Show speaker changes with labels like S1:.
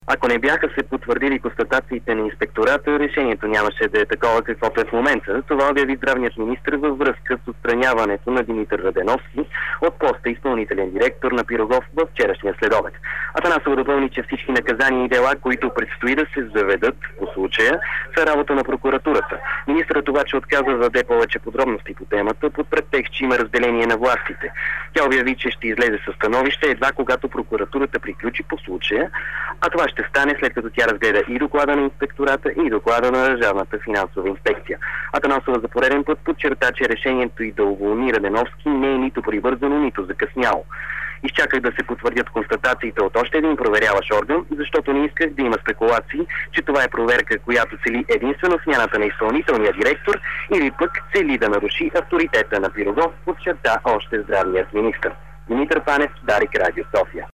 S1: Ако не бяха се потвърдили констатациите на инспектората, решението нямаше да е такова, каквото е в момента. Това обяви здравният министр във връзка с отстраняването на Димитър Раденовски от поста изпълнителен директор на Пирогов във вчерашния следобед. Атанасова допълни, че всички наказания и дела, които предстои да се заведат по случая, са работа на прокуратурата. Министърът обаче отказа да даде повече подробности по темата под претекст, че има разделение на властите. Тя обяви, че ще излезе със становище едва когато прокуратурата приключи по случая, а това ще стане след като тя разгледа и доклада на инспектората, и доклада на Държавната финансова инспекция. Атанасова за пореден път подчерта, че решението й да уволни Раденовски не е нито прибързано, нито закъсняло. Изчаках да се потвърдят констатациите от още един проверяващ орган, защото не исках да има спекулации, че това е проверка, която цели единствено смяната на изпълнителния директор или пък цели да наруши авторитета на Пирогов, подчерта още здравният министър. Димитър Панев, Дарик, Радио София.